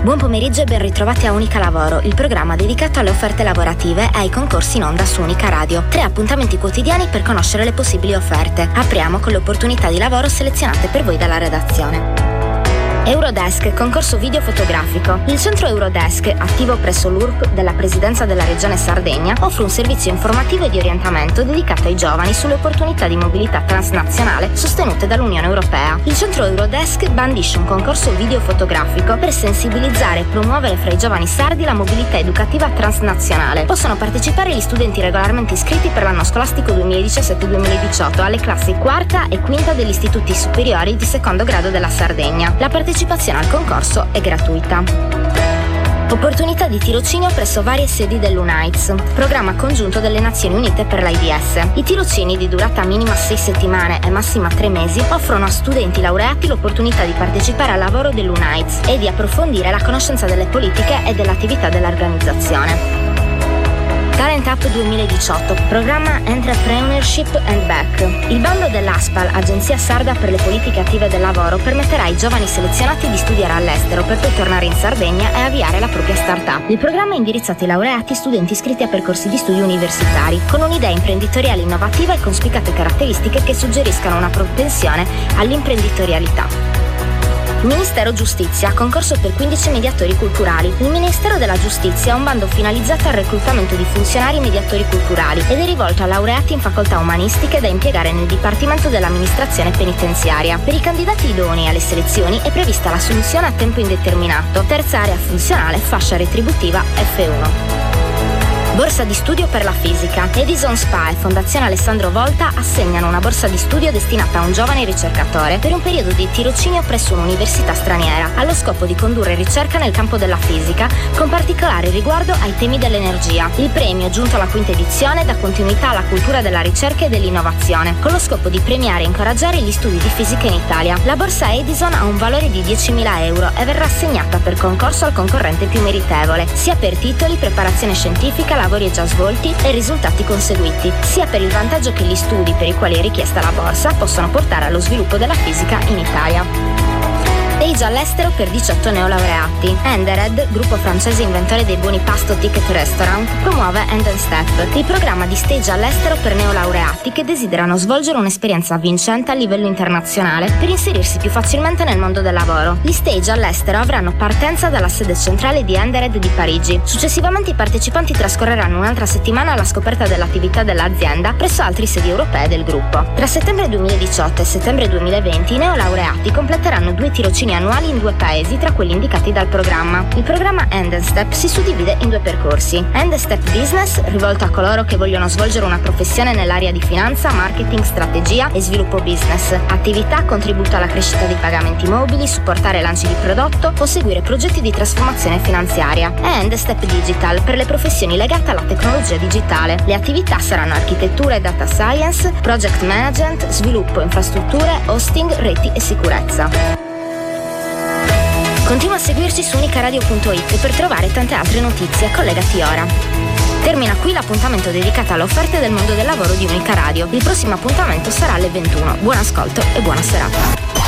Buon pomeriggio e ben ritrovati a Unica Lavoro, il programma dedicato alle offerte lavorative e ai concorsi in onda su Unica Radio. 3 appuntamenti quotidiani per conoscere le possibili offerte. Apriamo con le opportunità di lavoro selezionate per voi dalla redazione. Eurodesk, concorso video fotografico. Il centro Eurodesk, attivo presso l'URP della Presidenza della Regione Sardegna, offre un servizio informativo e di orientamento dedicato ai giovani sulle opportunità di mobilità transnazionale sostenute dall'Unione Europea. Il centro Eurodesk bandisce un concorso video fotografico per sensibilizzare e promuovere fra i giovani sardi la mobilità educativa transnazionale. Possono partecipare gli studenti regolarmente iscritti per l'anno scolastico 2017-2018 alle classi quarta e quinta degli istituti superiori di secondo grado della Sardegna. La partecipazione al concorso è gratuita. Opportunità di tirocinio presso varie sedi dell'UNAIDS, programma congiunto delle Nazioni Unite per l'AIDS. I tirocini di durata minima 6 settimane e massima 3 mesi offrono a studenti laureati l'opportunità di partecipare al lavoro dell'UNAIDS e di approfondire la conoscenza delle politiche e dell'attività dell'organizzazione. Talent Up 2018, programma Entrepreneurship and Back. Il bando dell'ASPAL, Agenzia Sarda per le Politiche Attive del Lavoro, permetterà ai giovani selezionati di studiare all'estero per poi tornare in Sardegna e avviare la propria start-up. Il programma è indirizzato ai laureati studenti iscritti a percorsi di studi universitari, con un'idea imprenditoriale innovativa e con spiccate caratteristiche che suggeriscano una propensione all'imprenditorialità. Ministero Giustizia, concorso per 15 mediatori culturali. Il Ministero della Giustizia ha un bando finalizzato al reclutamento di funzionari mediatori culturali ed è rivolto a laureati in facoltà umanistiche da impiegare nel Dipartimento dell'Amministrazione Penitenziaria. Per i candidati idonei alle selezioni è prevista l'assunzione a tempo indeterminato, terza area funzionale, fascia retributiva F1. Borsa di studio per la fisica. Edison SPA e Fondazione Alessandro Volta assegnano una borsa di studio destinata a un giovane ricercatore per un periodo di tirocinio presso un'università straniera, allo scopo di condurre ricerca nel campo della fisica, con particolare riguardo ai temi dell'energia. Il premio, giunto alla 5ª edizione, dà continuità alla cultura della ricerca e dell'innovazione, con lo scopo di premiare e incoraggiare gli studi di fisica in Italia. La borsa Edison ha un valore di 10.000 euro e verrà assegnata per concorso al concorrente più meritevole, sia per titoli, preparazione scientifica, lavori già svolti e risultati conseguiti, sia per il vantaggio che gli studi per i quali è richiesta la borsa possono portare allo sviluppo della fisica in Italia. Stage all'estero per 18 neolaureati. Endered, gruppo francese inventore dei buoni pasto ticket restaurant, promuove End Step, il programma di stage all'estero per neolaureati che desiderano svolgere un'esperienza vincente a livello internazionale per inserirsi più facilmente nel mondo del lavoro. Gli stage all'estero avranno partenza dalla sede centrale di Endered di Parigi. Successivamente i partecipanti trascorreranno un'altra settimana alla scoperta dell'attività dell'azienda presso altre sedi europee del gruppo. Tra settembre 2018 e settembre 2020 i neolaureati completeranno 2 tirocini annuali in 2 paesi tra quelli indicati dal programma. Il programma End Step si suddivide in 2 percorsi. End Step Business, rivolto a coloro che vogliono svolgere una professione nell'area di finanza, marketing, strategia e sviluppo business, attività, contributo alla crescita dei pagamenti mobili, supportare lanci di prodotto o seguire progetti di trasformazione finanziaria. E End Step Digital, per le professioni legate alla tecnologia digitale. Le attività saranno architettura e data science, project management, sviluppo, infrastrutture, hosting, reti e sicurezza. Continua a seguirci su unicaradio.it per trovare tante altre notizie. Collegati ora. Termina qui l'appuntamento dedicato alle offerte del mondo del lavoro di Unica Radio. Il prossimo appuntamento sarà alle 21. Buon ascolto e buona serata.